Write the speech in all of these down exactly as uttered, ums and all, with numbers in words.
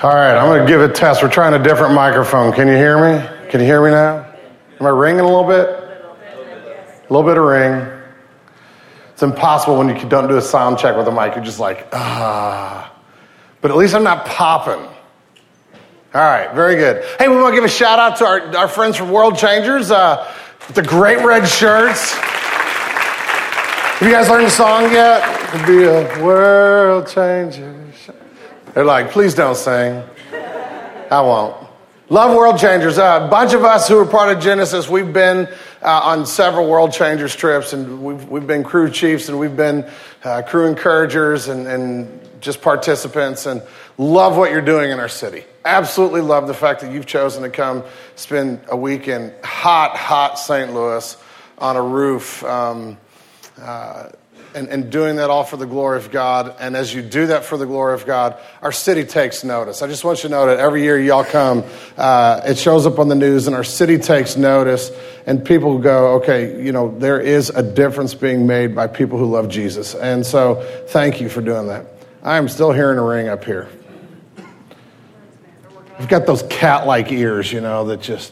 All right, I'm going to give it a test. We're trying a different microphone. Can you hear me? Can you hear me now? Am I ringing a little bit? A little bit of ring. It's impossible when you don't do a sound check with a mic. You're just like, ah. But at least I'm not popping. All right, very good. Hey, we want to give a shout out to our, our friends from World Changers, uh, with the great red shirts. Have you guys learned the song yet? It'll be a world changer. They're like, please don't sing. I won't. Love World Changers. Uh, a bunch of us who are part of Genesis, we've been uh, on several World Changers trips, and we've we've been crew chiefs, and we've been uh, crew encouragers, and, and just participants, and love what you're doing in our city. Absolutely love the fact that you've chosen to come spend a week in hot, hot Saint Louis on a roof, um, uh, and, and doing that all for the glory of God. And as you do that for the glory of God, our city takes notice. I just want you to know that every year y'all come, uh, it shows up on the news, and our city takes notice, and people go, okay, you know, there is a difference being made by people who love Jesus. And so thank you for doing that. I am still hearing a ring up here. I've got those cat-like ears, you know, that just...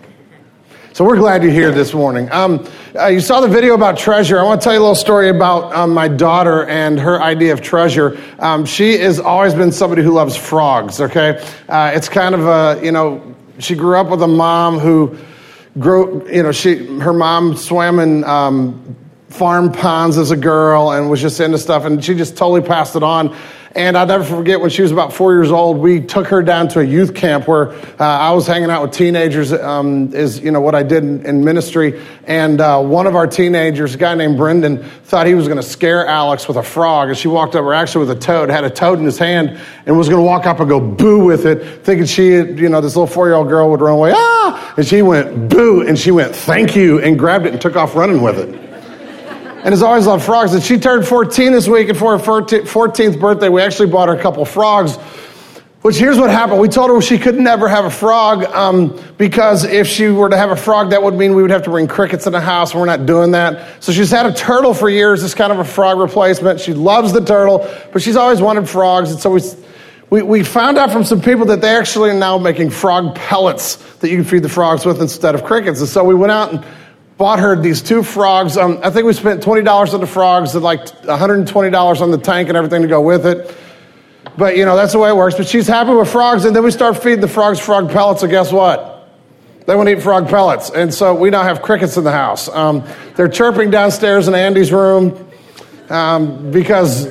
So we're glad you're here this morning. Um, uh, you saw the video about treasure. I want to tell you a little story about um, my daughter and her idea of treasure. Um, she has always been somebody who loves frogs, okay? Uh, it's kind of a, you know, she grew up with a mom who grew, you know, she her mom swam in um, farm ponds as a girl and was just into stuff, and she just totally passed it on. And I'll never forget when she was about four years old, we took her down to a youth camp where uh, I was hanging out with teenagers, um, is, you know, what I did in, in ministry. And uh, one of our teenagers, a guy named Brendan, thought he was going to scare Alex with a frog. And she walked over actually with a toad, had a toad in his hand, and was going to walk up and go boo with it, thinking she, you know, this little four-year-old girl would run away, ah! And she went boo, and she went thank you, and grabbed it and took off running with it. And has always loved frogs. And she turned fourteen this week, and for her fourteenth birthday, we actually bought her a couple frogs. Which, here's what happened. We told her she could never have a frog um, because if she were to have a frog, that would mean we would have to bring crickets in the house, and we're not doing that. So she's had a turtle for years. It's kind of a frog replacement. She loves the turtle, but she's always wanted frogs. And so we, we, we found out from some people that they actually are now making frog pellets that you can feed the frogs with instead of crickets. And so we went out and bought her these two frogs. Um, I think we spent twenty dollars on the frogs and like one hundred twenty dollars on the tank and everything to go with it. But, you know, that's the way it works. But she's happy with frogs. And then we start feeding the frogs frog pellets. And guess what? They want to eat frog pellets. And so we now have crickets in the house. Um, they're chirping downstairs in Andy's room um, because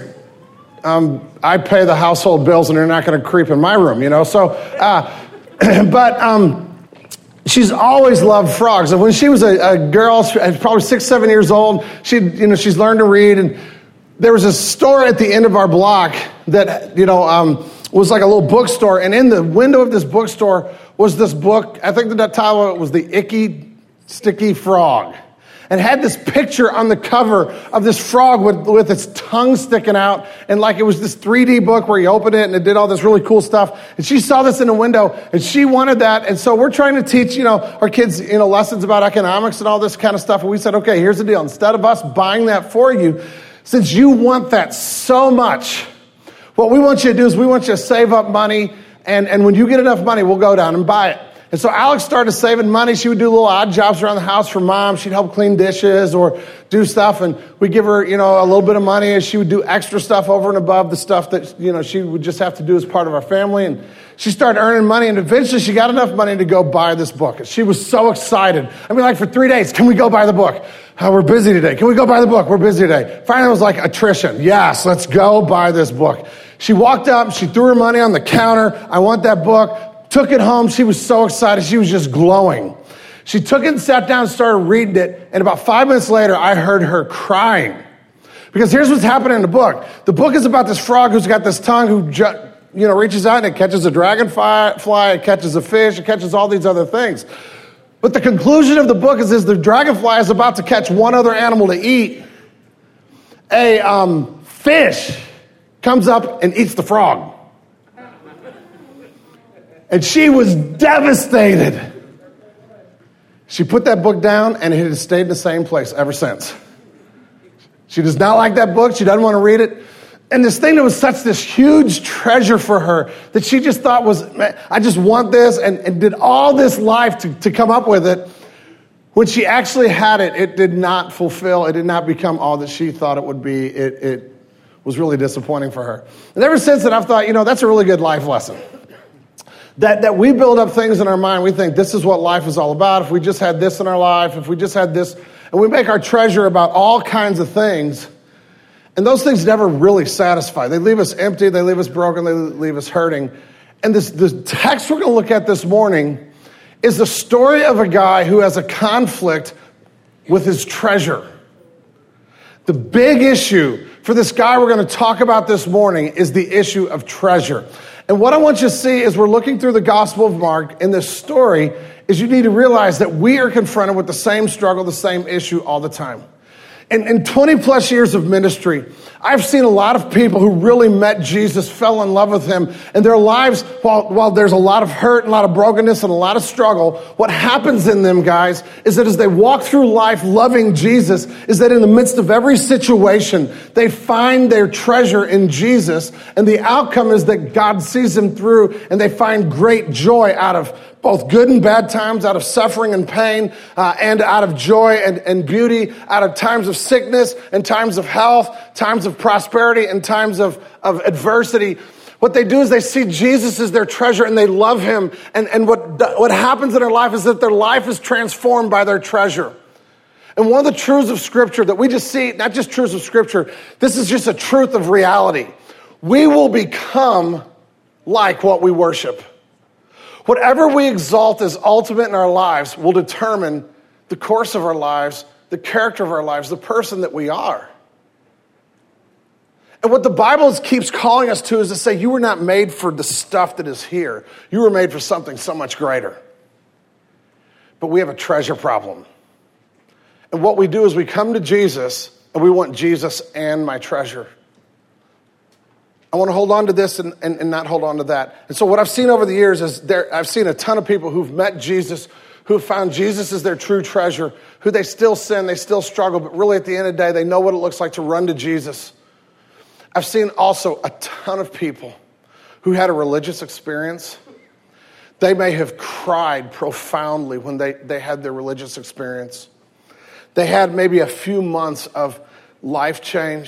um, I pay the household bills and they're not going to creep in my room, you know. So, uh, but... Um, She's always loved frogs. And when she was a, a girl, probably six, seven years old, she, you know, she's learned to read. And there was a store at the end of our block that, you know, um, was like a little bookstore. And in the window of this bookstore was this book. I think the title of it was The Icky Sticky Frog. And had this picture on the cover of this frog with, with its tongue sticking out. And like it was this three D book where you open it and it did all this really cool stuff. And she saw this in the window and she wanted that. And so we're trying to teach, you know, our kids, you know, lessons about economics and all this kind of stuff. And we said, okay, here's the deal. Instead of us buying that for you, since you want that so much, what we want you to do is we want you to save up money. And, and when you get enough money, we'll go down and buy it. And so Alex started saving money. She would do little odd jobs around the house for mom. She'd help clean dishes or do stuff. And we'd give her, you know, a little bit of money and she would do extra stuff over and above the stuff that, you know, she would just have to do as part of our family. And she started earning money. And eventually she got enough money to go buy this book. And she was so excited. I mean, like for three days, can we go buy the book? Oh, we're busy today. Can we go buy the book? We're busy today. Finally, it was like attrition. Yes, let's go buy this book. She walked up. She threw her money on the counter. I want that book. Took it home. She was so excited. She was just glowing. She took it and sat down and started reading it. And about five minutes later, I heard her crying. Because here's what's happening in the book. The book is about this frog who's got this tongue who, ju- you know, reaches out and it catches a dragonfly, it catches a fish, it catches all these other things. But the conclusion of the book is, is the dragonfly is about to catch one other animal to eat. A um, fish comes up and eats the frog. And she was devastated. She put that book down and it has stayed in the same place ever since. She does not like that book. She doesn't want to read it. And this thing that was such this huge treasure for her that she just thought was, man, I just want this, and, and did all this life to, to come up with it. When she actually had it, it did not fulfill, it did not become all that she thought it would be. It, it was really disappointing for her. And ever since then, I've thought, you know, that's a really good life lesson. That, that we build up things in our mind. We think this is what life is all about. If we just had this in our life, if we just had this, and we make our treasure about all kinds of things. And those things never really satisfy. They leave us empty, they leave us broken, they leave us hurting. And this, this text we're going to look at this morning is the story of a guy who has a conflict with his treasure. The big issue for this guy we're going to talk about this morning is the issue of treasure. And what I want you to see as we're looking through the Gospel of Mark in this story is you need to realize that we are confronted with the same struggle, the same issue all the time. In, in twenty plus years of ministry, I've seen a lot of people who really met Jesus, fell in love with him, and their lives, while, while there's a lot of hurt and a lot of brokenness and a lot of struggle, what happens in them, guys, is that as they walk through life loving Jesus, is that in the midst of every situation, they find their treasure in Jesus, and the outcome is that God sees them through, and they find great joy out of both good and bad times, out of suffering and pain, uh, and out of joy and, and beauty, out of times of sickness and times of health, times of prosperity and times of, of adversity. What they do is they see Jesus as their treasure and they love him. And, and what, what happens in their life is that their life is transformed by their treasure. And one of the truths of Scripture that we just see, not just truths of Scripture, this is just a truth of reality. We will become like what we worship. Whatever we exalt as ultimate in our lives will determine the course of our lives, the character of our lives, the person that we are. And what the Bible keeps calling us to is to say, you were not made for the stuff that is here. You were made for something so much greater. But we have a treasure problem. And what we do is we come to Jesus and we want Jesus and my treasure. I want to hold on to this and, and, and not hold on to that. And so what I've seen over the years is there, I've seen a ton of people who've met Jesus, who found Jesus as their true treasure, who they still sin, they still struggle, but really at the end of the day, they know what it looks like to run to Jesus. I've seen also a ton of people who had a religious experience. They may have cried profoundly when they, they had their religious experience. They had maybe a few months of life change.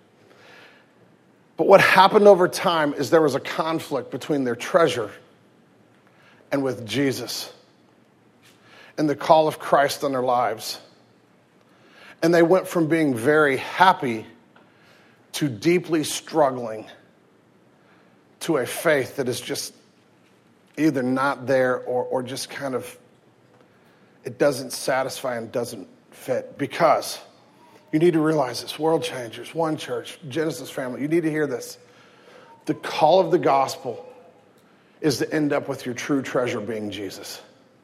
But what happened over time is there was a conflict between their treasure and with Jesus and the call of Christ on their lives. And they went from being very happy to deeply struggling to a faith that is just either not there or, or just kind of, it doesn't satisfy and doesn't fit. Because you need to realize this, World Changers, One Church, Genesis family, you need to hear this. The call of the gospel is to end up with your true treasure being Jesus.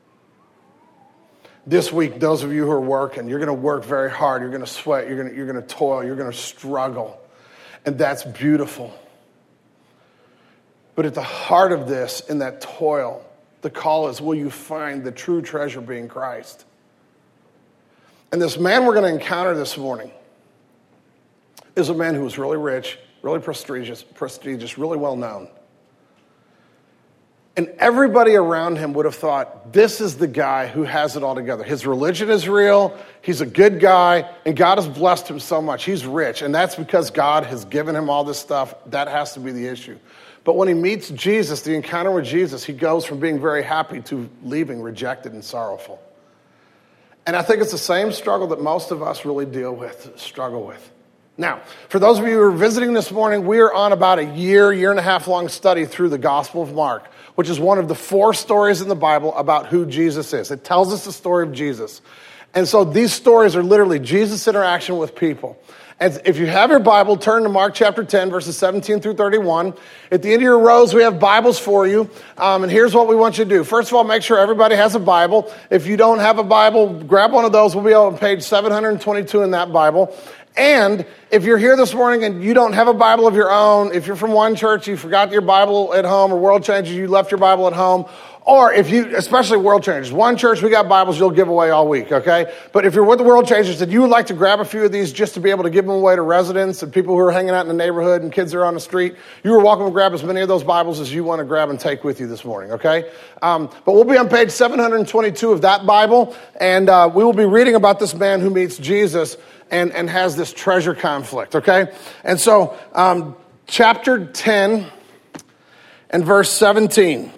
This week, those of you who are working, you're going to work very hard. You're going to sweat. You're going to, you're going to toil. You're going to struggle. And that's beautiful. But at the heart of this, in that toil, the call is, will you find the true treasure being Christ? And this man we're going to encounter this morning is a man who was really rich, really prestigious, prestigious, really well known. And everybody around him would have thought, this is the guy who has it all together. His religion is real, he's a good guy, and God has blessed him so much. He's rich, and that's because God has given him all this stuff. That has to be the issue. But when he meets Jesus, the encounter with Jesus, he goes from being very happy to leaving rejected and sorrowful. And I think it's the same struggle that most of us really deal with, struggle with. Now, for those of you who are visiting this morning, we are on about a year, year and a half long study through the Gospel of Mark, which is one of the four stories in the Bible about who Jesus is. It tells us the story of Jesus. And so these stories are literally Jesus' interaction with people. And if you have your Bible, turn to Mark chapter ten, verses seventeen through thirty-one. At the end of your rows, we have Bibles for you. Um, and here's what we want you to do. First of all, make sure everybody has a Bible. If you don't have a Bible, grab one of those. We'll be on page seven hundred twenty-two in that Bible. And if you're here this morning and you don't have a Bible of your own, if you're from One Church, you forgot your Bible at home, or World Changers, you left your Bible at home, Or if you, especially World Changers, one church, we got Bibles you'll give away all week, okay? But if you're with the World Changers and you would like to grab a few of these just to be able to give them away to residents and people who are hanging out in the neighborhood and kids that are on the street, you are welcome to grab as many of those Bibles as you want to grab and take with you this morning, okay? Um, but we'll be on page seven hundred twenty-two of that Bible, and uh, we will be reading about this man who meets Jesus and, and has this treasure conflict, okay? And so, um, chapter ten and verse seventeen.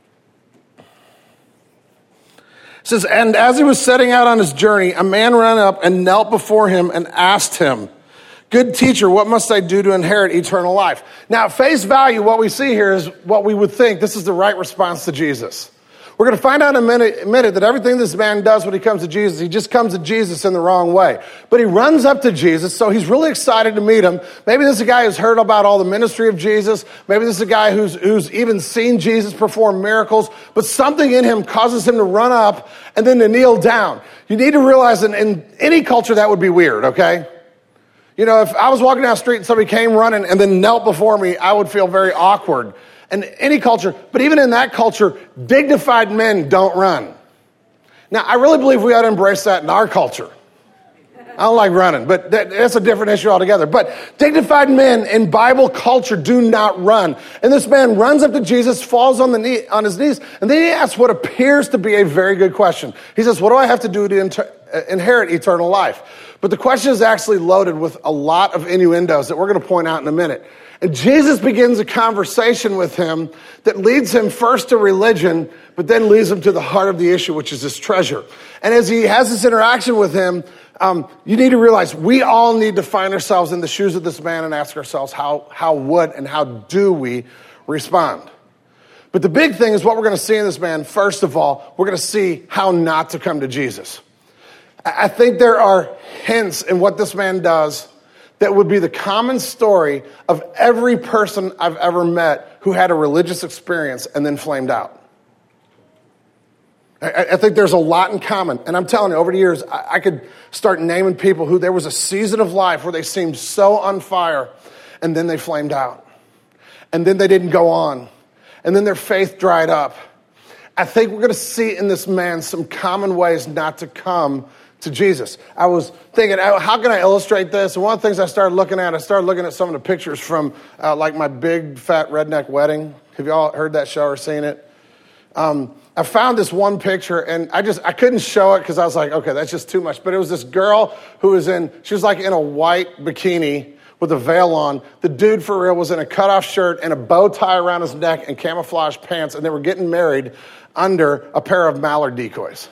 It says, and as he was setting out on his journey, a man ran up and knelt before him and asked him, good teacher, what must I do to inherit eternal life? Now, at face value, what we see here is what we would think. This is the right response to Jesus. We're going to find out in a minute, a minute that everything this man does when he comes to Jesus, he just comes to Jesus in the wrong way. But he runs up to Jesus, so he's really excited to meet him. Maybe this is a guy who's heard about all the ministry of Jesus. Maybe this is a guy who's, who's even seen Jesus perform miracles. But something in him causes him to run up and then to kneel down. You need to realize in, in any culture that would be weird, okay? You know, if I was walking down the street and somebody came running and then knelt before me, I would feel very awkward. And any culture, but even in that culture, dignified men don't run. Now, I really believe we ought to embrace that in our culture. I don't like running, but that, that's a different issue altogether. But dignified men in Bible culture do not run. And this man runs up to Jesus, falls on the knee, on his knees, and then he asks what appears to be a very good question. He says, what do I have to do to inter- inherit eternal life? But the question is actually loaded with a lot of innuendos that we're going to point out in a minute. And Jesus begins a conversation with him that leads him first to religion, but then leads him to the heart of the issue, which is his treasure. And as he has this interaction with him, um, you need to realize we all need to find ourselves in the shoes of this man and ask ourselves how, how would and how do we respond? But the big thing is what we're going to see in this man. First of all, we're going to see how not to come to Jesus. I think there are hints in what this man does that would be the common story of every person I've ever met who had a religious experience and then flamed out. I, I think there's a lot in common. And I'm telling you, over the years, I, I could start naming people who there was a season of life where they seemed so on fire, and then they flamed out. And then they didn't go on. And then their faith dried up. I think we're going to see in this man some common ways not to come to Jesus. I was thinking, how can I illustrate this? And one of the things I started looking at, I started looking at some of the pictures from uh, like my big fat redneck wedding. Have you all heard that show or seen it? Um, I found this one picture and I just, I couldn't show it because I was like, okay, that's just too much. But it was this girl who was in, she was like in a white bikini with a veil on. The dude for real was in a cutoff shirt and a bow tie around his neck and camouflage pants. And they were getting married under a pair of mallard decoys.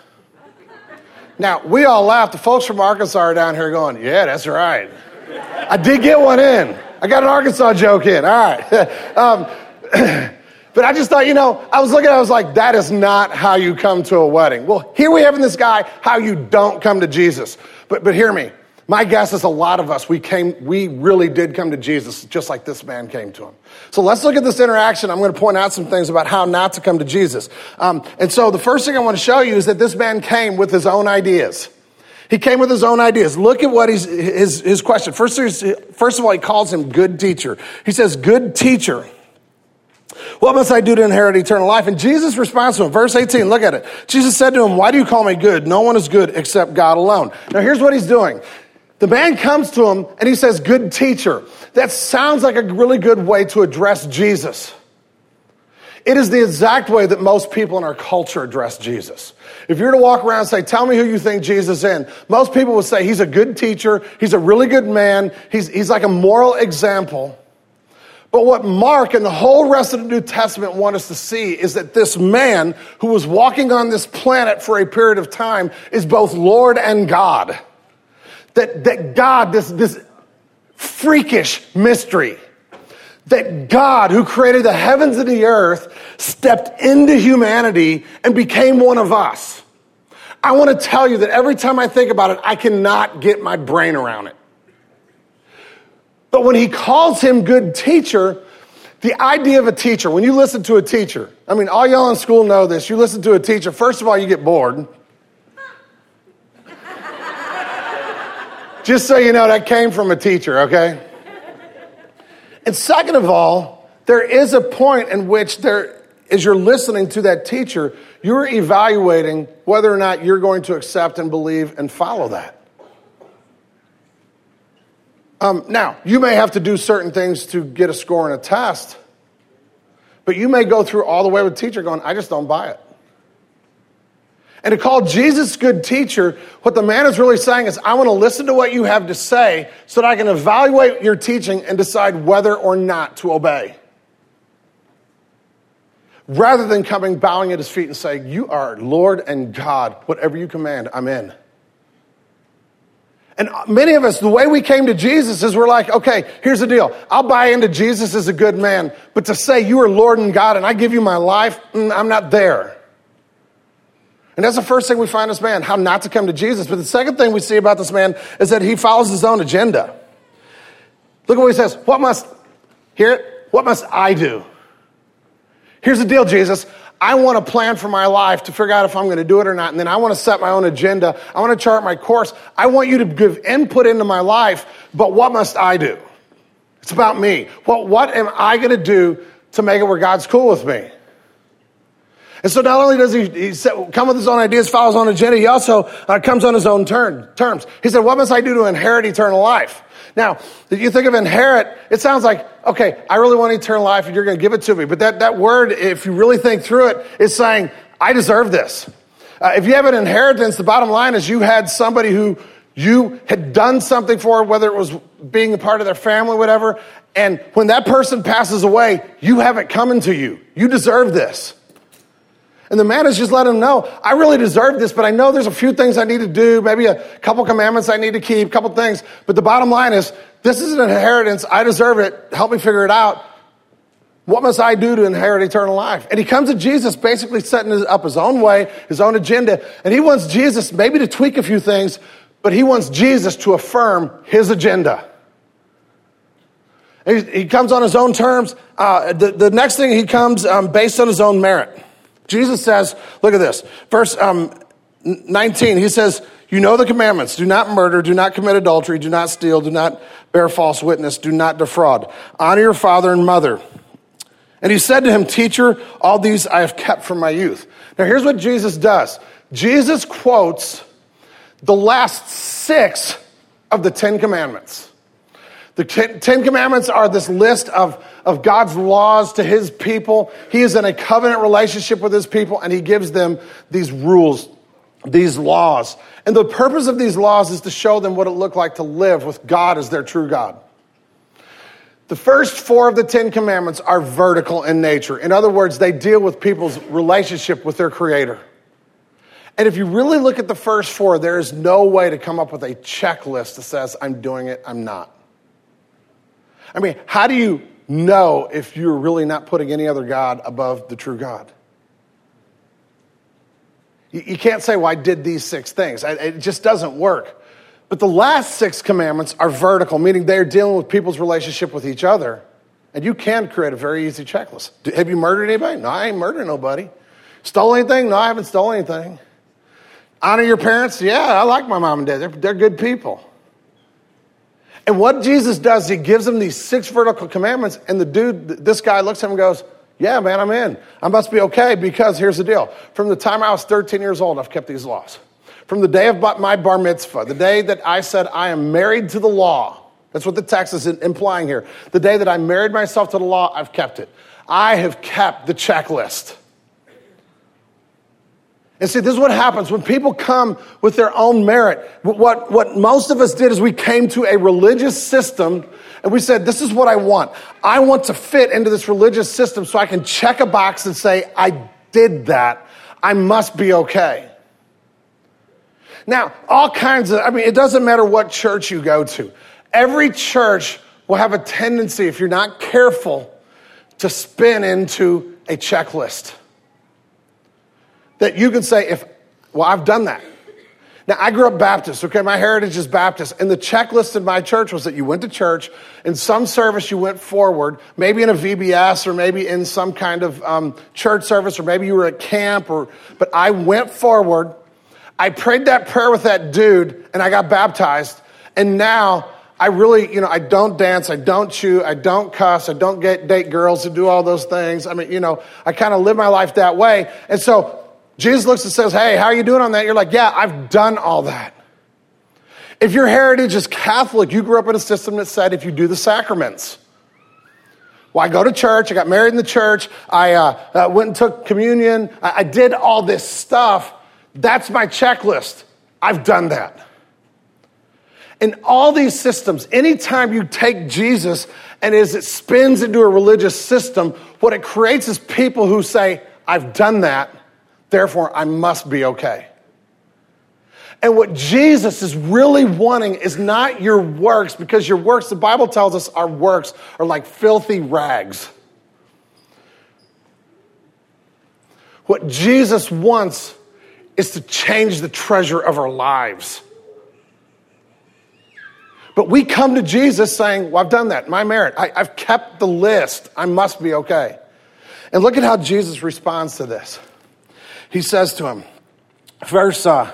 Now, we all laughed. The folks from Arkansas are down here going, yeah, that's right. I did get one in. I got an Arkansas joke in. All right. um, but I just thought, you know, I was looking, I was like, that is not how you come to a wedding. Well, here we have in this guy how you don't come to Jesus. But but hear me. My guess is a lot of us, we came, we really did come to Jesus just like this man came to him. So let's look at this interaction. I'm going to point out some things about how not to come to Jesus. Um, and so the first thing I want to show you is that this man came with his own ideas. He came with his own ideas. Look at what he's, his, his question. First, first of all, he calls him good teacher. He says, good teacher, what must I do to inherit eternal life? And Jesus responds to him. Verse eighteen, look at it. Jesus said to him, why do you call me good? No one is good except God alone. Now here's what he's doing. The man comes to him and he says, good teacher. That sounds like a really good way to address Jesus. It is the exact way that most people in our culture address Jesus. If you were to walk around and say, tell me who you think Jesus is, most people would say he's a good teacher, he's a really good man, he's, he's like a moral example. But what Mark and the whole rest of the New Testament want us to see is that this man who was walking on this planet for a period of time is both Lord and God. That, that God, this, this freakish mystery, that God, who created the heavens and the earth, stepped into humanity and became one of us. I want to tell you that every time I think about it, I cannot get my brain around it. But when he calls him good teacher, the idea of a teacher, when you listen to a teacher, I mean, all y'all in school know this, you listen to a teacher, first of all, you get bored. Just so you know, that came from a teacher, okay? And second of all, there is a point in which there as you're listening to that teacher, you're evaluating whether or not you're going to accept and believe and follow that. Um, now, you may have to do certain things to get a score in a test, but you may go through all the way with the teacher going, I just don't buy it. And to call Jesus good teacher, what the man is really saying is, I want to listen to what you have to say so that I can evaluate your teaching and decide whether or not to obey. Rather than coming, bowing at his feet and saying, you are Lord and God. Whatever you command, I'm in. And many of us, the way we came to Jesus is we're like, okay, here's the deal. I'll buy into Jesus as a good man, but to say you are Lord and God and I give you my life, mm, I'm not there. And that's the first thing we find this man, how not to come to Jesus. But the second thing we see about this man is that he follows his own agenda. Look at what he says. What must, hear it? What must I do? Here's the deal, Jesus. I want a plan for my life to figure out if I'm going to do it or not. And then I want to set my own agenda. I want to chart my course. I want you to give input into my life. But what must I do? It's about me. What, what am I going to do to make it where God's cool with me? And so not only does he, he come with his own ideas, follow his own agenda, he also uh, comes on his own turn, terms. He said, what must I do to inherit eternal life? Now, if you think of inherit, it sounds like, okay, I really want eternal life and you're going to give it to me. But that, that word, if you really think through it, is saying, I deserve this. Uh, if you have an inheritance, the bottom line is you had somebody who you had done something for, whether it was being a part of their family, whatever. And when that person passes away, you have it coming to you. You deserve this. And the man is just letting him know, I really deserve this, but I know there's a few things I need to do, maybe a couple commandments I need to keep, a couple things. But the bottom line is, this is an inheritance. I deserve it. Help me figure it out. What must I do to inherit eternal life? And he comes to Jesus basically setting up his own way, his own agenda. And he wants Jesus maybe to tweak a few things, but he wants Jesus to affirm his agenda. He, he comes on his own terms. Uh, the, the next thing, he comes um, based on his own merit. Jesus says, look at this, verse um, nineteen, he says, you know the commandments, do not murder, do not commit adultery, do not steal, do not bear false witness, do not defraud, honor your father and mother. And he said to him, teacher, all these I have kept from my youth. Now here's what Jesus does. Jesus quotes the last six of the Ten Commandments. The Ten Commandments are this list of, of God's laws to his people. He is in a covenant relationship with his people, and he gives them these rules, these laws. And the purpose of these laws is to show them what it looked like to live with God as their true God. The first four of the Ten Commandments are vertical in nature. In other words, they deal with people's relationship with their Creator. And if you really look at the first four, there is no way to come up with a checklist that says, I'm doing it, I'm not. I mean, how do you know if you're really not putting any other God above the true God? You, you can't say, well, I did these six things. I, it just doesn't work. But the last six commandments are vertical, meaning they're dealing with people's relationship with each other. And you can create a very easy checklist. Do, have you murdered anybody? No, I ain't murdered nobody. Stole anything? No, I haven't stolen anything. Honor your parents? Yeah, I like my mom and dad. They're, they're good people. And what Jesus does, he gives them these six vertical commandments, and the dude, this guy looks at him and goes, yeah, man, I'm in. I must be okay, because here's the deal. From the time I was thirteen years old, I've kept these laws. From the day of my bar mitzvah, the day that I said I am married to the law, that's what the text is implying here. The day that I married myself to the law, I've kept it. I have kept the checklist. And see, this is what happens when people come with their own merit. What, what most of us did is we came to a religious system and we said, this is what I want. I want to fit into this religious system so I can check a box and say, I did that. I must be okay. Now, all kinds of, I mean, it doesn't matter what church you go to. Every church will have a tendency, if you're not careful, to spin into a checklist. That you can say, if, well, I've done that. Now, I grew up Baptist, okay? My heritage is Baptist. And the checklist in my church was that you went to church, in some service you went forward, maybe in a V B S or maybe in some kind of um, church service, or maybe you were at camp, or but I went forward. I prayed that prayer with that dude, and I got baptized. And now I really, you know, I don't dance, I don't chew, I don't cuss, I don't get date girls and do all those things. I mean, you know, I kind of live my life that way. And so Jesus looks and says, hey, how are you doing on that? You're like, yeah, I've done all that. If your heritage is Catholic, you grew up in a system that said if you do the sacraments. Well, I go to church, I got married in the church, I uh, uh, went and took communion, I, I did all this stuff. That's my checklist. I've done that. In all these systems, anytime you take Jesus and as it spins into a religious system, what it creates is people who say, I've done that, therefore I must be okay. And what Jesus is really wanting is not your works, because your works, the Bible tells us our works are like filthy rags. What Jesus wants is to change the treasure of our lives. But we come to Jesus saying, well, I've done that, my merit. I, I've kept the list. I must be okay. And look at how Jesus responds to this. He says to him, verse uh,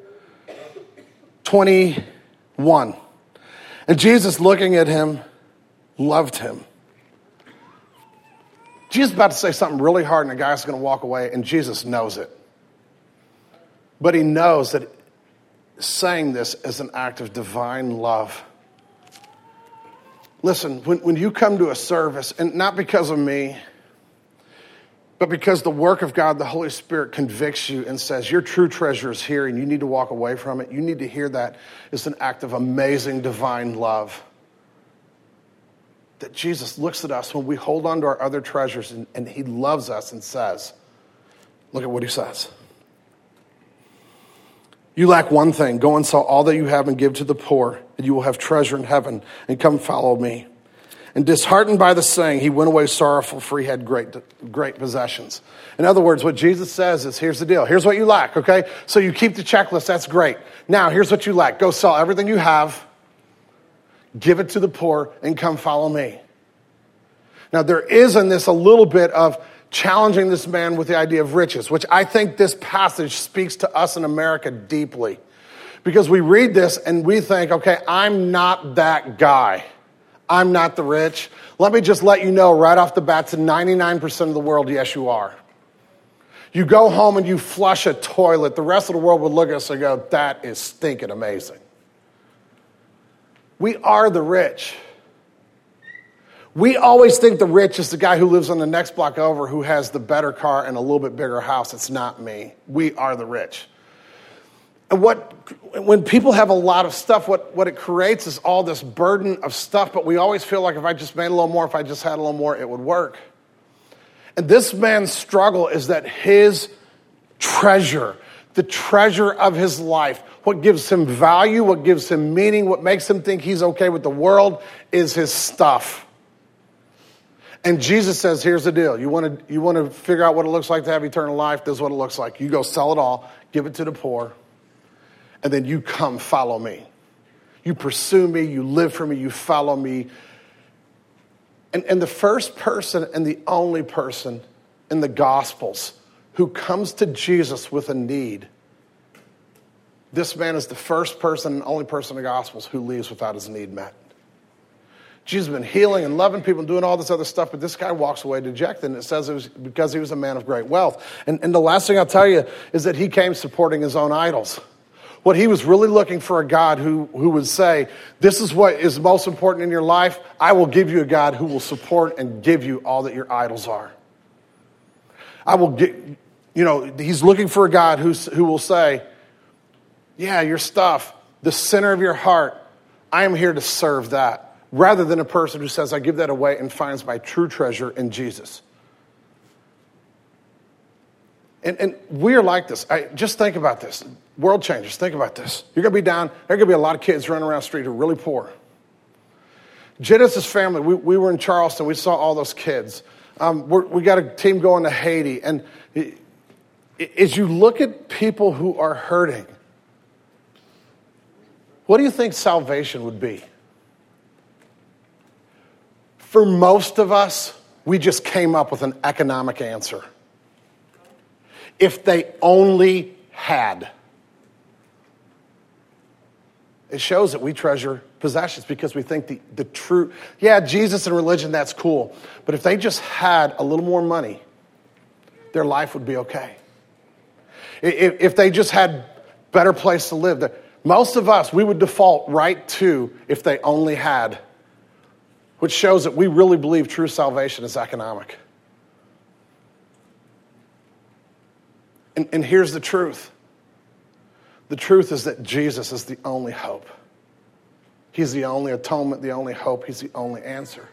twenty-one, and Jesus looking at him, loved him. Jesus is about to say something really hard and the guy's going to walk away, and Jesus knows it. But he knows that saying this is an act of divine love. Listen, when, when you come to a service, and not because of me, but because the work of God, the Holy Spirit convicts you and says, your true treasure is here and you need to walk away from it. You need to hear that it's an act of amazing divine love. That Jesus looks at us when we hold on to our other treasures and, and he loves us and says, look at what he says. You lack one thing. Go and sell all that you have and give to the poor, and you will have treasure in heaven, and come follow me. And disheartened by the saying, he went away sorrowful, for he had great, great possessions. In other words, what Jesus says is, here's the deal. Here's what you lack, okay? So you keep the checklist. That's great. Now, here's what you lack. Go sell everything you have, give it to the poor, and come follow me. Now, there is in this a little bit of challenging this man with the idea of riches, which I think this passage speaks to us in America deeply. Because we read this and we think, okay, I'm not that guy. I'm not the rich. Let me just let you know right off the bat, to ninety-nine percent of the world, yes, you are. You go home and you flush a toilet, the rest of the world would look at us and go, that is stinking amazing. We are the rich. We always think the rich is the guy who lives on the next block over who has the better car and a little bit bigger house. It's not me. We are the rich. And what, when people have a lot of stuff, what, what it creates is all this burden of stuff, but we always feel like if I just made a little more, if I just had a little more, it would work. And this man's struggle is that his treasure, the treasure of his life, what gives him value, what gives him meaning, what makes him think he's okay with the world is his stuff. And Jesus says, here's the deal. You want to you want to figure out what it looks like to have eternal life? This is what it looks like. You go sell it all, give it to the poor, and then you come follow me. You pursue me, you live for me, you follow me. And, and the first person and the only person in the Gospels who comes to Jesus with a need, this man is the first person and only person in the Gospels who leaves without his need met. Jesus has been healing and loving people and doing all this other stuff, but this guy walks away dejected, and it says it was because he was a man of great wealth. And, and the last thing I'll tell you is that he came supporting his own idols. What he was really looking for a God who, who would say, this is what is most important in your life. I will give you a God who will support and give you all that your idols are. I will get, you know, he's looking for a God who's, who will say, yeah, your stuff, the center of your heart, I am here to serve that. Rather than a person who says, I give that away and finds my true treasure in Jesus. And, and we are like this. I, just think about this. World changers, think about this. You're going to be down, there are going to be a lot of kids running around the street who are really poor. Genesis family, we, we were in Charleston. We saw all those kids. Um, we're, we got a team going to Haiti. And it, it, as you look at people who are hurting, what do you think salvation would be? For most of us, we just came up with an economic answer. If they only had. It shows that we treasure possessions because we think the, the true, yeah, Jesus and religion, that's cool. But if they just had a little more money, their life would be okay. If, if they just had better place to live, most of us, we would default right to if they only had, which shows that we really believe true salvation is economic. And, and here's the truth. The truth is that Jesus is the only hope. He's the only atonement, the only hope. He's the only answer.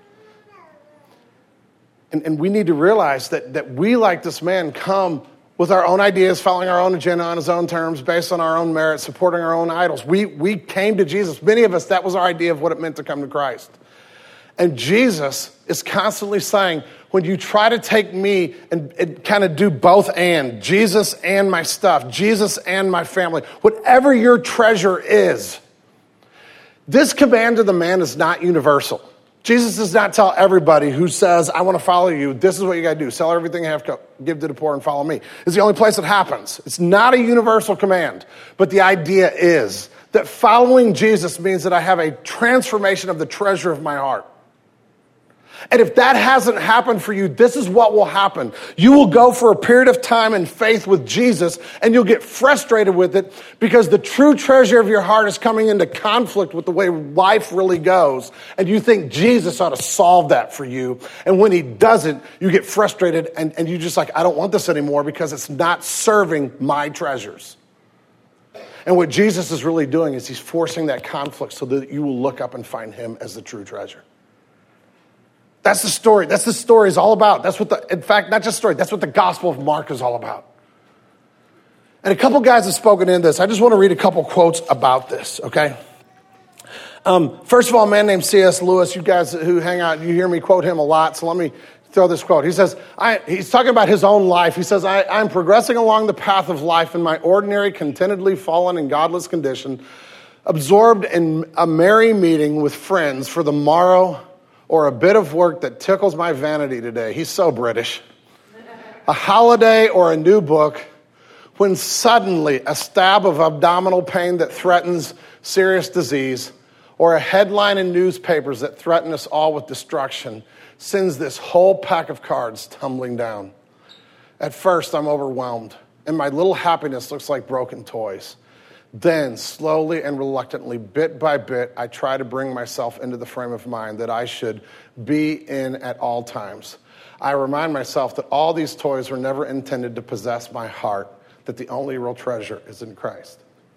And, and we need to realize that, that we, like this man, come with our own ideas, following our own agenda on his own terms, based on our own merit, supporting our own idols. We, we came to Jesus. Many of us, that was our idea of what it meant to come to Christ. And Jesus is constantly saying, when you try to take me and, and kind of do both and, Jesus and my stuff, Jesus and my family, whatever your treasure is, this command to the man is not universal. Jesus does not tell everybody who says, I want to follow you, this is what you got to do. Sell everything you have, give to the poor, and follow me. It's the only place it happens. It's not a universal command. But the idea is that following Jesus means that I have a transformation of the treasure of my heart. And if that hasn't happened for you, this is what will happen. You will go for a period of time in faith with Jesus, and you'll get frustrated with it because the true treasure of your heart is coming into conflict with the way life really goes. And you think Jesus ought to solve that for you. And when he doesn't, you get frustrated and, and you're just like, I don't want this anymore because it's not serving my treasures. And what Jesus is really doing is he's forcing that conflict so that you will look up and find him as the true treasure. That's the story. That's the story is all about. That's what the, in fact, not just story, that's what the Gospel of Mark is all about. And a couple guys have spoken in this. I just want to read a couple quotes about this, okay? Um, first of all, a man named C S Lewis, you guys who hang out, you hear me quote him a lot, so let me throw this quote. He says, I, he's talking about his own life. He says, I, I'm progressing along the path of life in my ordinary, contentedly fallen and godless condition, absorbed in a merry meeting with friends for the morrow, or a bit of work that tickles my vanity today. He's so British. A holiday or a new book, when suddenly a stab of abdominal pain that threatens serious disease, or a headline in newspapers that threaten us all with destruction, sends this whole pack of cards tumbling down. At first, I'm overwhelmed, and my little happiness looks like broken toys. Then, slowly and reluctantly, bit by bit, I try to bring myself into the frame of mind that I should be in at all times. I remind myself that all these toys were never intended to possess my heart, that the only real treasure is in Christ.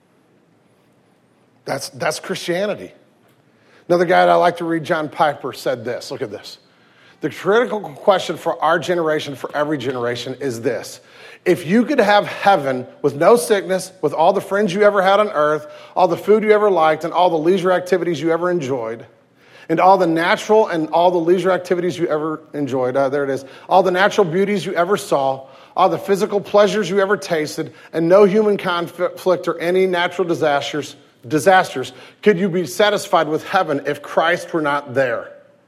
That's, that's Christianity. Another guy that I like to read, John Piper, said this. Look at this. The critical question for our generation, for every generation, is this. If you could have heaven with no sickness, with all the friends you ever had on earth, all the food you ever liked, and all the leisure activities you ever enjoyed, and all the natural and all the leisure activities you ever enjoyed, uh, there it is, all the natural beauties you ever saw, all the physical pleasures you ever tasted, and no human conflict or any natural disasters, disasters, could you be satisfied with heaven if Christ were not there?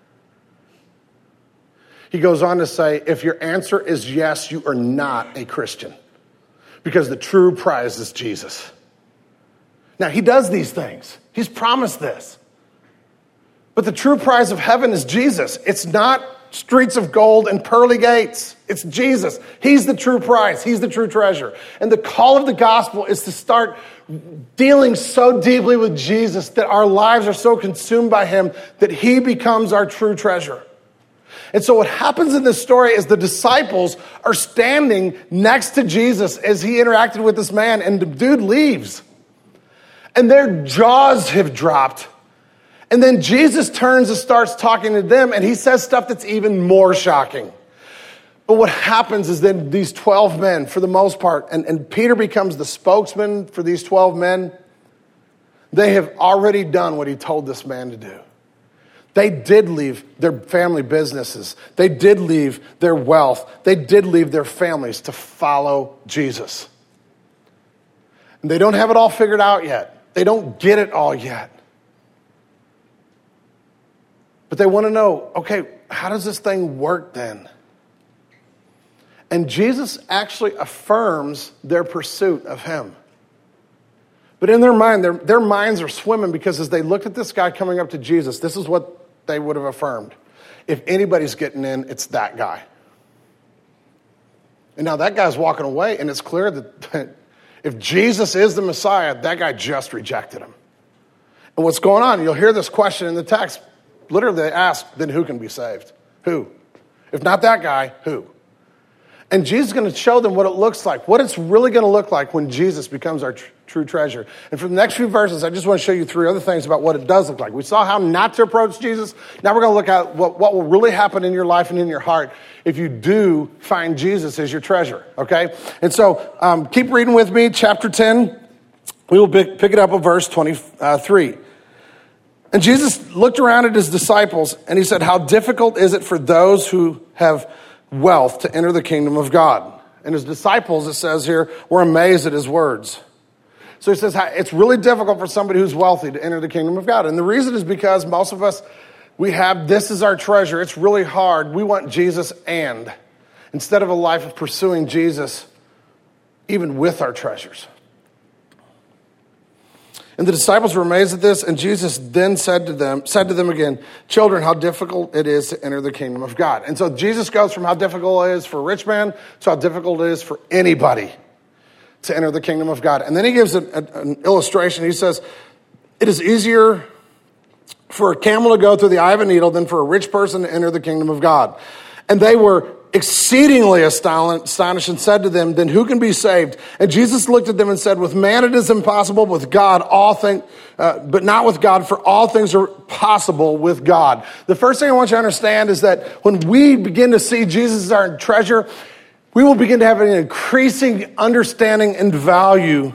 He goes on to say, if your answer is yes, you are not a Christian, because the true prize is Jesus. Now, he does these things. He's promised this. But the true prize of heaven is Jesus. It's not streets of gold and pearly gates. It's Jesus. He's the true prize. He's the true treasure. And the call of the gospel is to start dealing so deeply with Jesus that our lives are so consumed by him that he becomes our true treasure. And so what happens in this story is the disciples are standing next to Jesus as he interacted with this man, and the dude leaves. And their jaws have dropped. And then Jesus turns and starts talking to them, and he says stuff that's even more shocking. But what happens is then these twelve men, for the most part, and, and Peter becomes the spokesman for these twelve men, they have already done what he told this man to do. They did leave their family businesses. They did leave their wealth. They did leave their families to follow Jesus. And they don't have it all figured out yet. They don't get it all yet. But they want to know, okay, how does this thing work then? And Jesus actually affirms their pursuit of him. But in their mind, their, their minds are swimming because as they looked at this guy coming up to Jesus, this is what they would have affirmed. If anybody's getting in, it's that guy. And now that guy's walking away, and it's clear that if Jesus is the Messiah, that guy just rejected him. And what's going on, you'll hear this question in the text. Literally, they ask, then who can be saved? Who? If not that guy, who? And Jesus is going to show them what it looks like, what it's really going to look like when Jesus becomes our tr- true treasure. And for the next few verses, I just want to show you three other things about what it does look like. We saw how not to approach Jesus. Now we're going to look at what, what will really happen in your life and in your heart if you do find Jesus as your treasure, okay? And so um, keep reading with me, chapter ten. We will pick, pick it up at verse twenty-three. And Jesus looked around at his disciples, and he said, how difficult is it for those who have wealth to enter the kingdom of God? And his disciples, it says here, were amazed at his words. So he says it's really difficult for somebody who's wealthy to enter the kingdom of God. And the reason is because most of us, we have this as our treasure. It's really hard. We want Jesus and, instead of a life of pursuing Jesus, even with our treasures. And the disciples were amazed at this, and Jesus then said to them, said to them again, children, how difficult it is to enter the kingdom of God. And so Jesus goes from how difficult it is for a rich man to how difficult it is for anybody to enter the kingdom of God. And then he gives a, a, an illustration. He says, it is easier for a camel to go through the eye of a needle than for a rich person to enter the kingdom of God. And they were exceedingly astonished and said to them, then who can be saved? And Jesus looked at them and said, with man it is impossible, with God all things, uh, but not with God, for all things are possible with God. The first thing I want you to understand is that when we begin to see Jesus as our treasure, we will begin to have an increasing understanding and value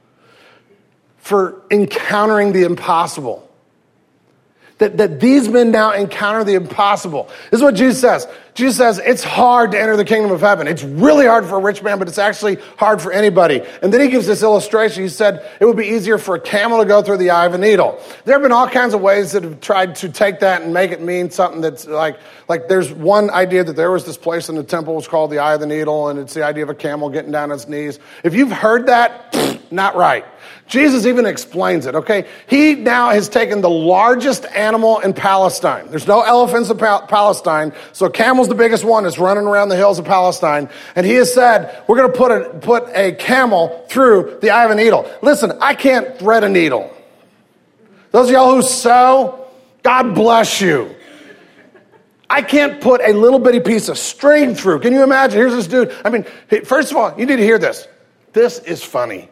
for encountering the impossible. That, that these men now encounter the impossible. This is what Jesus says. Jesus says it's hard to enter the kingdom of heaven. It's really hard for a rich man, but it's actually hard for anybody. And then he gives this illustration. He said it would be easier for a camel to go through the eye of a needle. There have been all kinds of ways that have tried to take that and make it mean something that's like, like there's one idea that there was this place in the temple was called the eye of the needle, and it's the idea of a camel getting down on its knees. If you've heard that, not right. Jesus even explains it, okay? He now has taken the largest animal in Palestine. There's no elephants in Pal- Palestine, so camel's the biggest one that's running around the hills of Palestine. And he has said, we're going to put a, put a camel through the eye of a needle. Listen, I can't thread a needle. Those of y'all who sew, God bless you. I can't put a little bitty piece of string through. Can you imagine? Here's this dude. I mean, first of all, you need to hear this. This is funny.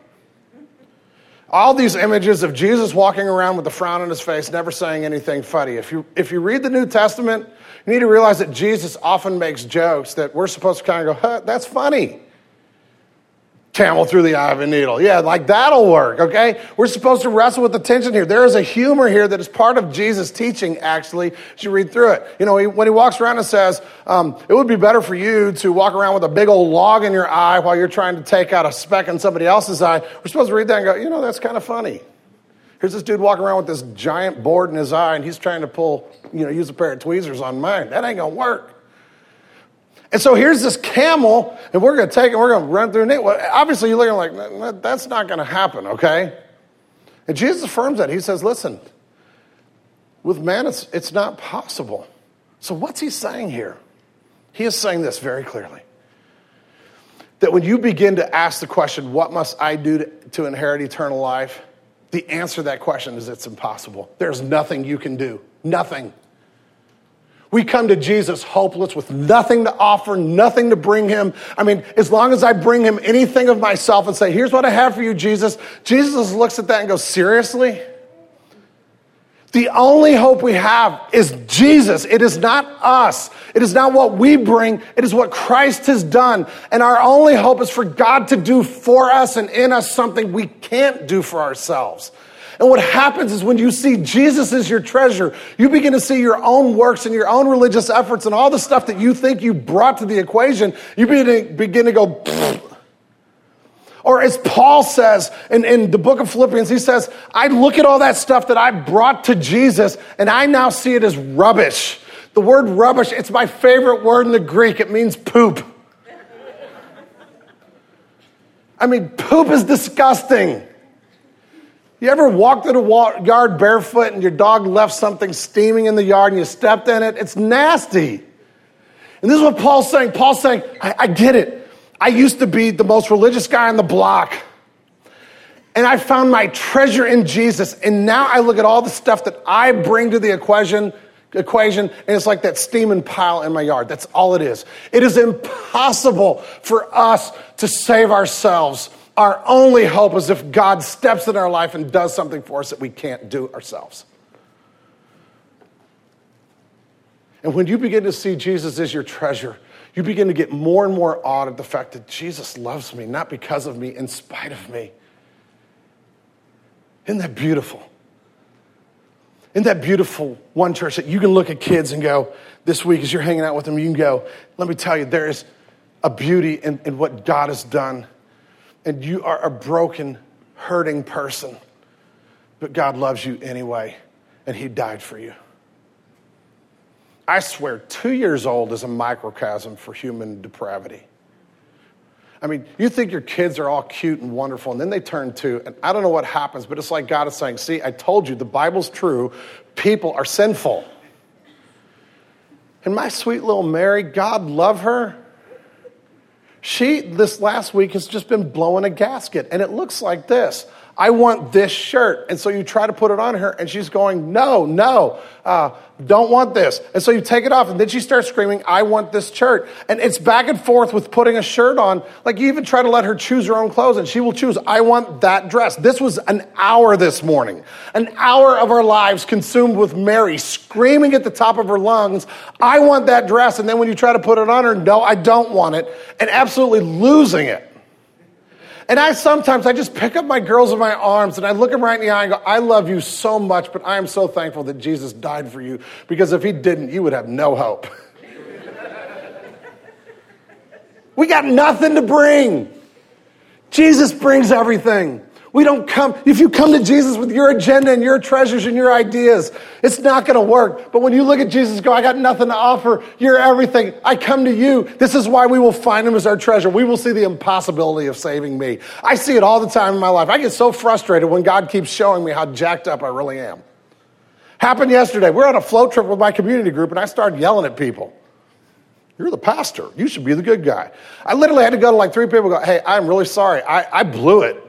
All these images of Jesus walking around with a frown on his face, never saying anything funny. If you if you read the New Testament, you need to realize that Jesus often makes jokes that we're supposed to kind of go, huh, that's funny. Camel through the eye of a needle. Yeah, like that'll work, okay? We're supposed to wrestle with the tension here. There is a humor here that is part of Jesus' teaching, actually, as you read through it. You know, he, when he walks around and says, um, it would be better for you to walk around with a big old log in your eye while you're trying to take out a speck in somebody else's eye. We're supposed to read that and go, you know, that's kind of funny. Here's this dude walking around with this giant board in his eye, and he's trying to pull, you know, use a pair of tweezers on mine. That ain't going to work. And so here's this camel, and we're going to take it, we're going to run through it. Well, obviously, you're looking like, that's not going to happen, okay? And Jesus affirms that. He says, listen, with man, it's, it's not possible. So what's he saying here? He is saying this very clearly. That when you begin to ask the question, what must I do to, to inherit eternal life? The answer to that question is it's impossible. There's nothing you can do. Nothing. We come to Jesus hopeless with nothing to offer, nothing to bring him. I mean, as long as I bring him anything of myself and say, here's what I have for you, Jesus. Jesus looks at that and goes, seriously? The only hope we have is Jesus. It is not us. It is not what we bring. It is what Christ has done. And our only hope is for God to do for us and in us something we can't do for ourselves. And what happens is when you see Jesus as your treasure, you begin to see your own works and your own religious efforts and all the stuff that you think you brought to the equation, you begin to, begin to go, pfft. Or as Paul says in, in the book of Philippians, he says, I look at all that stuff that I brought to Jesus and I now see it as rubbish. The word rubbish, it's my favorite word in the Greek. It means poop. I mean, poop is disgusting. You ever walked in a wa- yard barefoot and your dog left something steaming in the yard and you stepped in it? It's nasty. And this is what Paul's saying. Paul's saying, I, I get it. I used to be the most religious guy on the block. And I found my treasure in Jesus. And now I look at all the stuff that I bring to the equation, equation, and it's like that steaming pile in my yard. That's all it is. It is impossible for us to save ourselves. Our only hope is if God steps in our life and does something for us that we can't do ourselves. And when you begin to see Jesus as your treasure, you begin to get more and more awed at the fact that Jesus loves me, not because of me, in spite of me. Isn't that beautiful? Isn't that beautiful, one church, that you can look at kids and go, this week as you're hanging out with them, you can go, let me tell you, there is a beauty in, in what God has done. And you are a broken, hurting person. But God loves you anyway, and he died for you. I swear, two years old is a microcosm for human depravity. I mean, you think your kids are all cute and wonderful, and then they turn two, and I don't know what happens, but it's like God is saying, see, I told you, the Bible's true. People are sinful. And my sweet little Mary, God love her. She, this last week, has just been blowing a gasket, and it looks like this. I want this shirt. And so you try to put it on her, and she's going, no, no, uh, don't want this. And so you take it off, and then she starts screaming, I want this shirt. And it's back and forth with putting a shirt on. Like, you even try to let her choose her own clothes, and she will choose, I want that dress. This was an hour this morning. An hour of our lives consumed with Mary screaming at the top of her lungs, I want that dress. And then when you try to put it on her, no, I don't want it. And absolutely losing it. And I sometimes, I just pick up my girls in my arms and I look them right in the eye and go, I love you so much, but I am so thankful that Jesus died for you, because if he didn't, you would have no hope. We got nothing to bring. Jesus brings everything. We don't come, if you come to Jesus with your agenda and your treasures and your ideas, it's not going to work. But when you look at Jesus and go, I got nothing to offer, you're everything. I come to you. This is why we will find him as our treasure. We will see the impossibility of saving me. I see it all the time in my life. I get so frustrated when God keeps showing me how jacked up I really am. Happened yesterday. We're on a float trip with my community group, and I started yelling at people. You're the pastor. You should be the good guy. I literally had to go to like three people and go, hey, I'm really sorry. I, I blew it.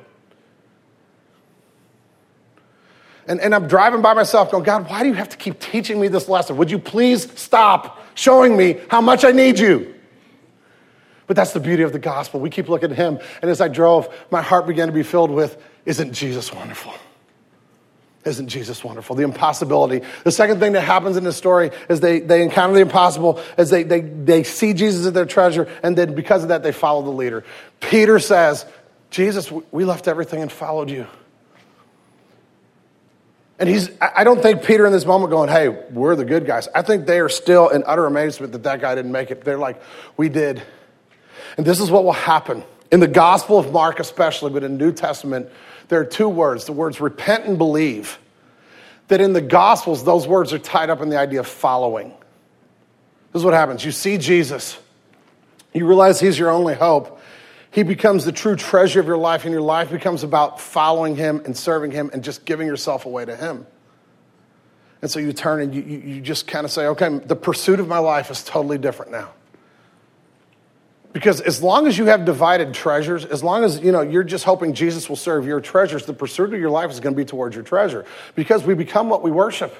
And, and I'm driving by myself going, God, why do you have to keep teaching me this lesson? Would you please stop showing me how much I need you? But that's the beauty of the gospel. We keep looking at him. And as I drove, my heart began to be filled with, isn't Jesus wonderful? Isn't Jesus wonderful? The impossibility. The second thing that happens in this story is they, they encounter the impossible, as they, they, they see Jesus as their treasure, and then because of that, they follow the leader. Peter says, Jesus, we left everything and followed you. And he's, I don't think Peter in this moment going, hey, we're the good guys. I think they are still in utter amazement that that guy didn't make it. They're like, we did. And this is what will happen. In the Gospel of Mark especially, but in the New Testament, there are two words, the words repent and believe. That in the Gospels, those words are tied up in the idea of following. This is what happens. You see Jesus. You realize he's your only hope. He becomes the true treasure of your life, and your life becomes about following him and serving him and just giving yourself away to him. And so you turn and you, you, you just kind of say, okay, the pursuit of my life is totally different now. Because as long as you have divided treasures, as long as, you know, you're just hoping Jesus will serve your treasures, the pursuit of your life is going to be towards your treasure. Because we become what we worship.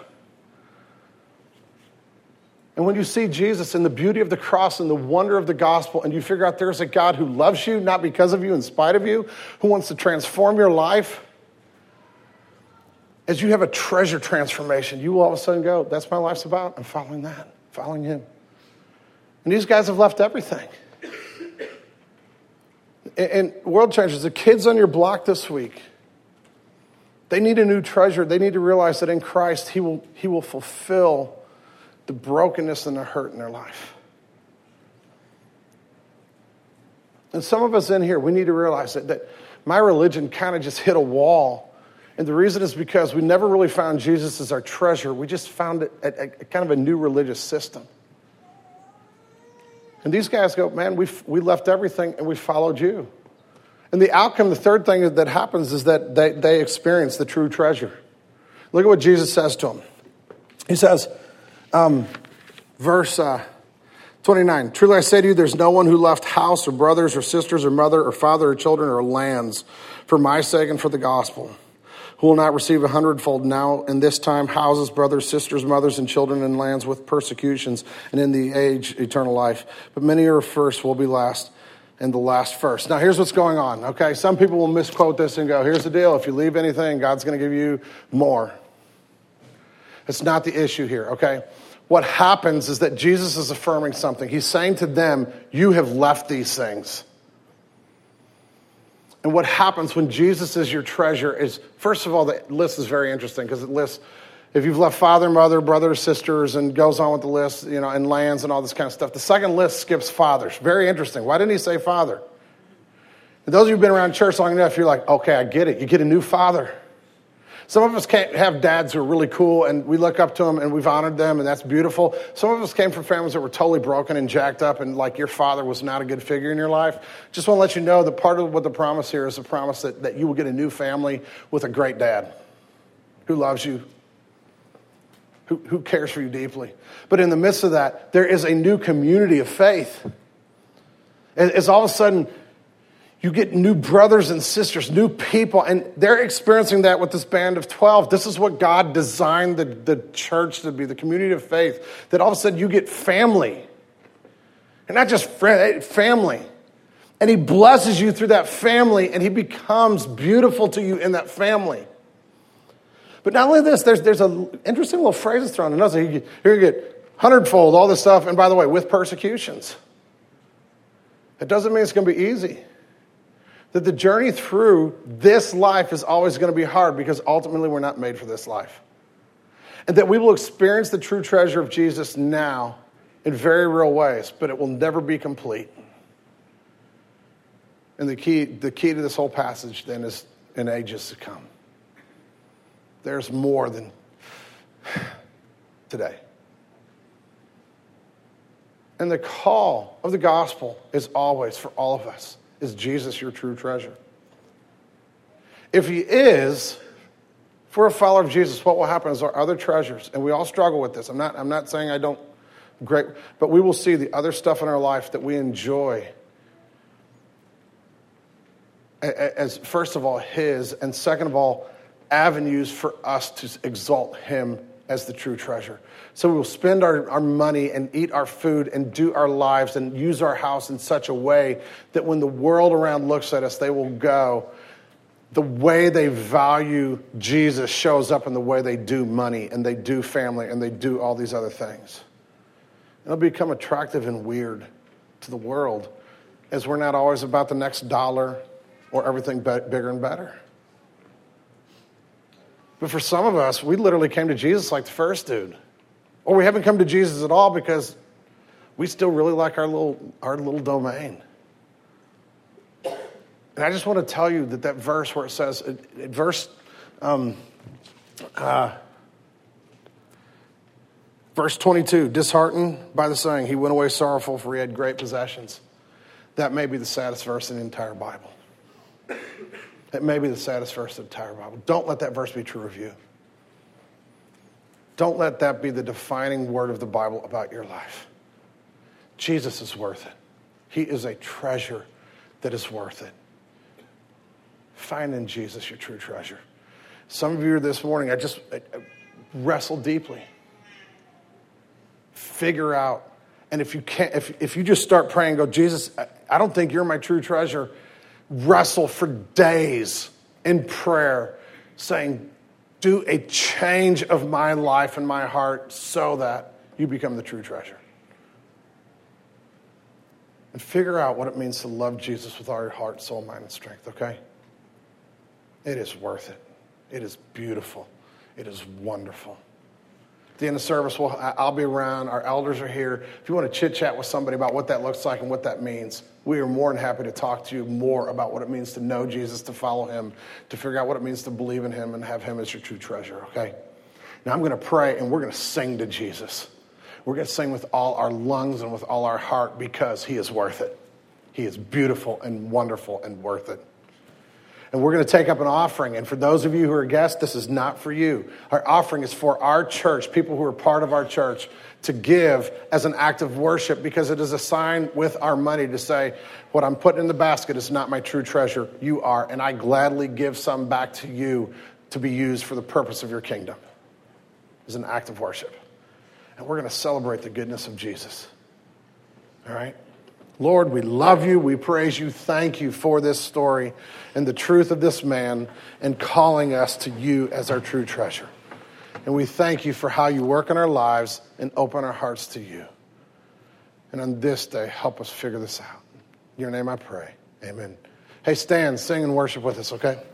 And when you see Jesus and the beauty of the cross and the wonder of the gospel, and you figure out there's a God who loves you, not because of you, in spite of you, who wants to transform your life, as you have a treasure transformation, you will all of a sudden go, that's my life's about. I'm following that, following him. And these guys have left everything. And World Changers, the kids on your block this week, they need a new treasure. They need to realize that in Christ, he will, he will fulfill the brokenness and the hurt in their life. And some of us in here, we need to realize that, that my religion kind of just hit a wall. And the reason is because we never really found Jesus as our treasure. We just found it a, a, a kind of a new religious system. And these guys go, man, we we left everything and we followed you. And the outcome, the third thing that happens is that they, they experience the true treasure. Look at what Jesus says to them. He says, um, verse uh, twenty-nine, truly I say to you, there's no one who left house or brothers or sisters or mother or father or children or lands for my sake and for the gospel, who will not receive a hundredfold now in this time houses, brothers, sisters, mothers, and children and lands with persecutions, and in the age eternal life. But many are first will be last, and the last first. Now here's what's going on, okay? Some people will misquote this and go, here's the deal, if you leave anything, God's going to give you more. It's not the issue here, okay? What happens is that Jesus is affirming something. He's saying to them, you have left these things. And what happens when Jesus is your treasure is, first of all, the list is very interesting because it lists, if you've left father, mother, brothers, sisters, and goes on with the list, you know, and lands and all this kind of stuff. The second list skips fathers. Very interesting. Why didn't he say father? And those of you who've been around church long enough, you're like, okay, I get it. You get a new father. Some of us can't have dads who are really cool, and we look up to them, and we've honored them, and that's beautiful. Some of us came from families that were totally broken and jacked up, and like your father was not a good figure in your life. Just want to let you know that part of what the promise here is a promise that, that you will get a new family with a great dad who loves you, who, who cares for you deeply. But in the midst of that, there is a new community of faith. It's all of a sudden, you get new brothers and sisters, new people, and they're experiencing that with this band of twelve. This is what God designed the, the church to be, the community of faith, that all of a sudden you get family. And not just friend, family. And he blesses you through that family, and he becomes beautiful to you in that family. But not only this, there's there's an interesting little phrase that's thrown in. Another, you get, you get hundredfold, all this stuff, and by the way, with persecutions. It doesn't mean it's going to be easy. That the journey through this life is always going to be hard because ultimately we're not made for this life. And that we will experience the true treasure of Jesus now in very real ways, but it will never be complete. And the key, the key to this whole passage then is in ages to come. There's more than today. And the call of the gospel is always for all of us. Is Jesus your true treasure? If he is, if we're a follower of Jesus, what will happen is our other treasures, and we all struggle with this. I'm not, I'm not saying I don't, great, but we will see the other stuff in our life that we enjoy as, first of all, his, and second of all, avenues for us to exalt him as the true treasure. So we will spend our, our money and eat our food and do our lives and use our house in such a way that when the world around looks at us, they will go, the way they value Jesus shows up in the way they do money and they do family and they do all these other things. It'll become attractive and weird to the world as we're not always about the next dollar or everything be- bigger and better. But for some of us, we literally came to Jesus like the first dude. Or we haven't come to Jesus at all because we still really like our little our little domain. And I just want to tell you that that verse where it says, it, it verse, um, uh, verse twenty-two, disheartened by the saying, he went away sorrowful for he had great possessions. That may be the saddest verse in the entire Bible. It may be the saddest verse in the entire Bible. Don't let that verse be true of you. Don't let that be the defining word of the Bible about your life. Jesus is worth it. He is a treasure that is worth it. Find in Jesus your true treasure. Some of you this morning, I just I, I wrestle deeply. Figure out, and if you can't, if, if you just start praying, go, Jesus, I, I don't think you're my true treasure. Wrestle for days in prayer, saying, do a change of my life and my heart so that you become the true treasure. And figure out what it means to love Jesus with all your heart, soul, mind, and strength, okay? It is worth it. It is beautiful. It is wonderful. At the end of service, we'll, I'll be around. Our elders are here. If you want to chit-chat with somebody about what that looks like and what that means, we are more than happy to talk to you more about what it means to know Jesus, to follow him, to figure out what it means to believe in him and have him as your true treasure, okay? Now I'm going to pray, and we're going to sing to Jesus. We're going to sing with all our lungs and with all our heart because he is worth it. He is beautiful and wonderful and worth it. And we're going to take up an offering. And for those of you who are guests, this is not for you. Our offering is for our church, people who are part of our church, to give as an act of worship, because it is a sign with our money to say, what I'm putting in the basket is not my true treasure. You are. And I gladly give some back to you to be used for the purpose of your kingdom. It's an act of worship. And we're going to celebrate the goodness of Jesus. All right? Lord, we love you. We praise you. Thank you for this story and the truth of this man and calling us to you as our true treasure. And we thank you for how you work in our lives and open our hearts to you. And on this day, help us figure this out. In your name I pray. Amen. Hey, stand, sing, and worship with us, okay?